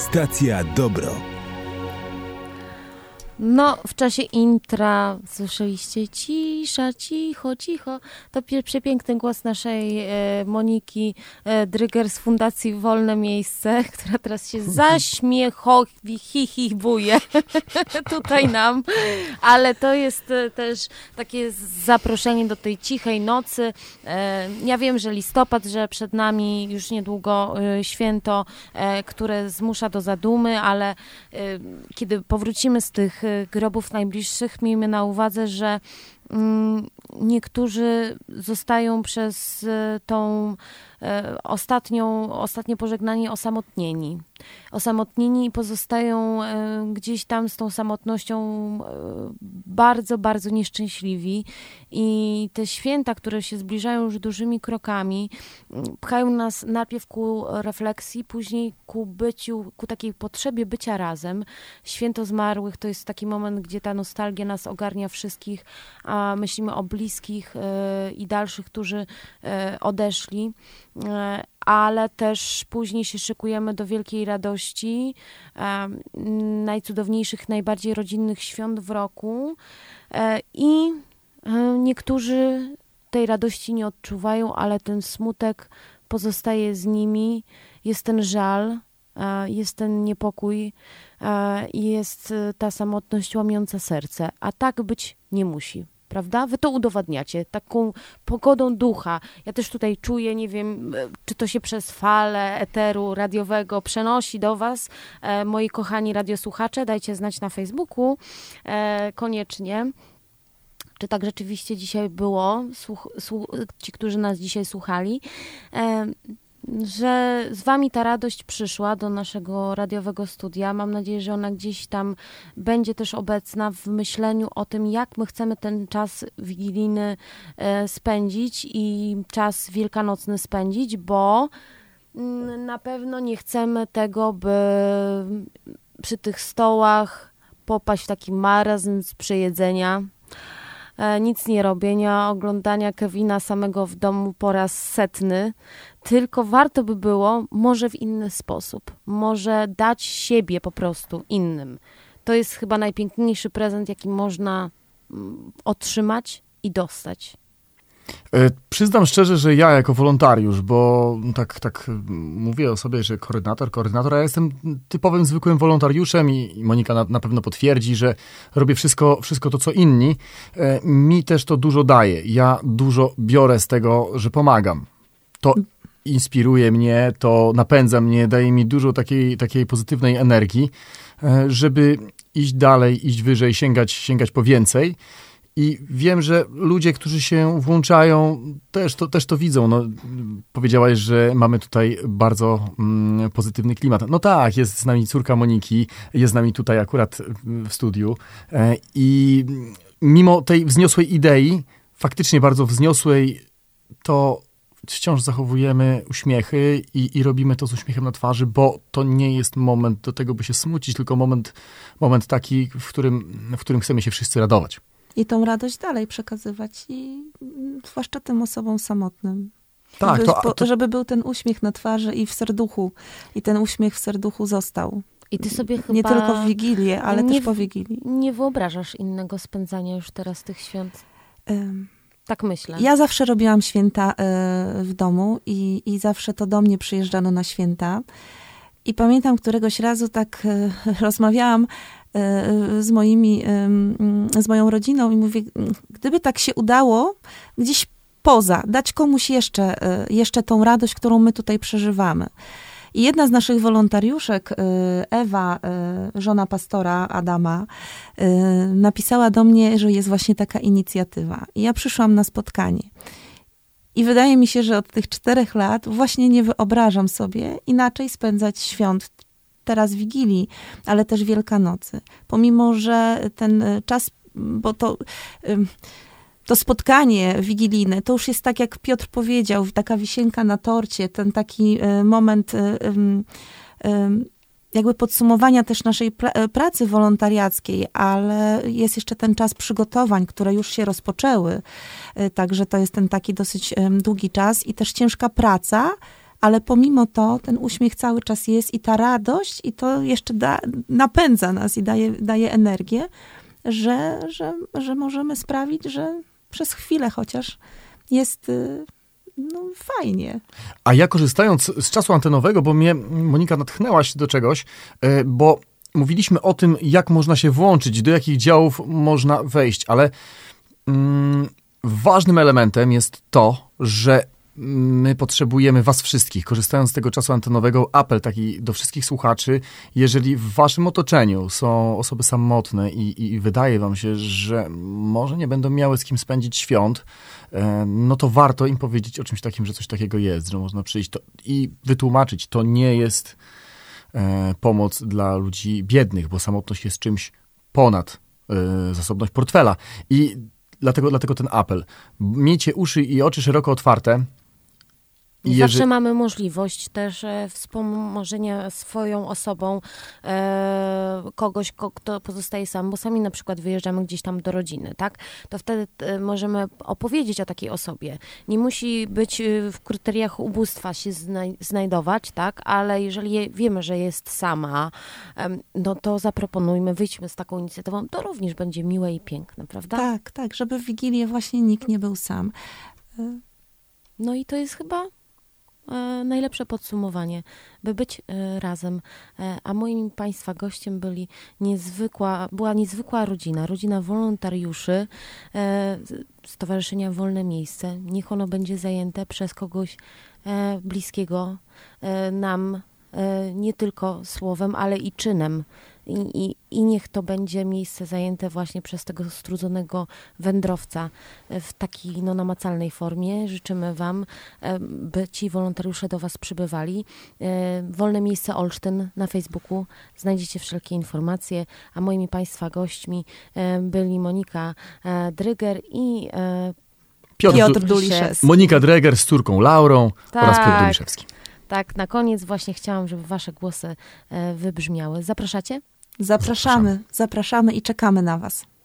Stacja Dobro. No, w czasie intra słyszeliście cisza, cicho, cicho. To przepiękny głos naszej Moniki Dryger z Fundacji Wolne Miejsce, która teraz się hichibuje tutaj nam. Ale to jest też takie zaproszenie do tej cichej nocy. Ja wiem, że listopad, że przed nami już niedługo święto, które zmusza do zadumy, ale kiedy powrócimy z tych grobów najbliższych, miejmy na uwadze, że niektórzy zostają przez tą ostatnie pożegnanie osamotnieni i pozostają gdzieś tam z tą samotnością bardzo, bardzo nieszczęśliwi i te święta, które się zbliżają już dużymi krokami, pchają nas najpierw ku refleksji, później ku byciu, ku takiej potrzebie bycia razem. Święto zmarłych to jest taki moment, gdzie ta nostalgia nas ogarnia wszystkich, a myślimy o bliskich i dalszych, którzy odeszli, ale też później się szykujemy do wielkiej radości, najcudowniejszych, najbardziej rodzinnych świąt w roku i niektórzy tej radości nie odczuwają, ale ten smutek pozostaje z nimi, jest ten żal, jest ten niepokój i jest ta samotność łamiąca serce, a tak być nie musi. Prawda? Wy to udowadniacie taką pogodą ducha. Ja też tutaj czuję, nie wiem, czy to się przez falę eteru radiowego przenosi do was. Moi kochani radiosłuchacze, dajcie znać na Facebooku koniecznie. Czy tak rzeczywiście dzisiaj było, ci, którzy nas dzisiaj słuchali, że z wami ta radość przyszła do naszego radiowego studia. Mam nadzieję, że ona gdzieś tam będzie też obecna w myśleniu o tym, jak my chcemy ten czas wigilijny spędzić i czas wielkanocny spędzić, bo na pewno nie chcemy tego, by przy tych stołach popaść w taki marazm z przejedzenia, nic nie robienia, oglądania Kevina samego w domu po raz setny, tylko warto by było może w inny sposób, może dać siebie po prostu innym. To jest chyba najpiękniejszy prezent, jaki można otrzymać i dostać. Przyznam szczerze, że ja jako wolontariusz, bo tak mówię o sobie, że koordynator, a ja jestem typowym, zwykłym wolontariuszem i Monika na pewno potwierdzi, że robię wszystko to, co inni. Mi też to dużo daje. Ja dużo biorę z tego, że pomagam. To inspiruje mnie, to napędza mnie, daje mi dużo takiej pozytywnej energii, żeby iść dalej, iść wyżej, sięgać po więcej. I wiem, że ludzie, którzy się włączają, też to widzą. No, powiedziałaś, że mamy tutaj bardzo pozytywny klimat. No tak, jest z nami córka Moniki, jest z nami tutaj akurat w studiu. I mimo tej wzniosłej idei, faktycznie bardzo wzniosłej, to wciąż zachowujemy uśmiechy i robimy to z uśmiechem na twarzy, bo to nie jest moment do tego, by się smucić, tylko moment taki, w którym chcemy się wszyscy radować. I tą radość dalej przekazywać i zwłaszcza tym osobom samotnym. Tak, żeby był ten uśmiech na twarzy i w serduchu. I ten uśmiech w serduchu został. I ty sobie chyba nie tylko w Wigilię, ale też po Wigilii. Nie wyobrażasz innego spędzania już teraz tych świąt? Tak myślę. Ja zawsze robiłam święta w domu i zawsze to do mnie przyjeżdżano na święta. I pamiętam, któregoś razu tak rozmawiałam z moją rodziną i mówię, gdyby tak się udało gdzieś dać komuś jeszcze tą radość, którą my tutaj przeżywamy. I jedna z naszych wolontariuszek, Ewa, żona pastora Adama, napisała do mnie, że jest właśnie taka inicjatywa. I ja przyszłam na spotkanie. I wydaje mi się, że od tych 4 lat właśnie nie wyobrażam sobie inaczej spędzać świąt, teraz Wigilii, ale też Wielkanocy. Pomimo, że ten czas, bo to spotkanie wigilijne, to już jest tak, jak Piotr powiedział, taka wisienka na torcie, ten taki moment jakby podsumowania też naszej pracy wolontariackiej, ale jest jeszcze ten czas przygotowań, które już się rozpoczęły. Także to jest ten taki dosyć długi czas i też ciężka praca, ale pomimo to ten uśmiech cały czas jest i ta radość i to jeszcze napędza nas i daje energię, że możemy sprawić, że przez chwilę chociaż jest fajnie. A ja korzystając z czasu antenowego, bo mnie Monika natchnęłaś do czegoś, bo mówiliśmy o tym, jak można się włączyć, do jakich działów można wejść, ale ważnym elementem jest to, że my potrzebujemy was wszystkich. Korzystając z tego czasu antenowego, apel taki do wszystkich słuchaczy, jeżeli w waszym otoczeniu są osoby samotne i wydaje wam się, że może nie będą miały z kim spędzić świąt, no to warto im powiedzieć o czymś takim, że coś takiego jest, że można przyjść i wytłumaczyć, to nie jest pomoc dla ludzi biednych, bo samotność jest czymś ponad zasobność portfela. I dlatego ten apel. Miejcie uszy i oczy szeroko otwarte. Zawsze mamy możliwość też wspomożenia swoją osobą kogoś, kto pozostaje sam, bo sami na przykład wyjeżdżamy gdzieś tam do rodziny, tak? To wtedy możemy opowiedzieć o takiej osobie. Nie musi być w kryteriach ubóstwa się znajdować, tak? Ale jeżeli wiemy, że jest sama, no to zaproponujmy, wyjdźmy z taką inicjatywą. To również będzie miłe i piękne, prawda? Tak, żeby w Wigilię właśnie nikt nie był sam. No i to jest chyba najlepsze podsumowanie, by być razem. A moim Państwa gościem była niezwykła rodzina wolontariuszy Stowarzyszenia Wolne Miejsce. Niech ono będzie zajęte przez kogoś bliskiego nam, nie tylko słowem, ale i czynem. I niech to będzie miejsce zajęte właśnie przez tego strudzonego wędrowca w takiej namacalnej formie. Życzymy wam, by ci wolontariusze do was przybywali. Wolne Miejsce Olsztyn na Facebooku. Znajdziecie wszelkie informacje. A moimi Państwa gośćmi byli Monika Dryger i Piotr Duliszewski. Monika Dryger z córką Laurą oraz Piotr Duliszewski. Tak, na koniec właśnie chciałam, żeby wasze głosy wybrzmiały. Zapraszacie? Zapraszamy i czekamy na was.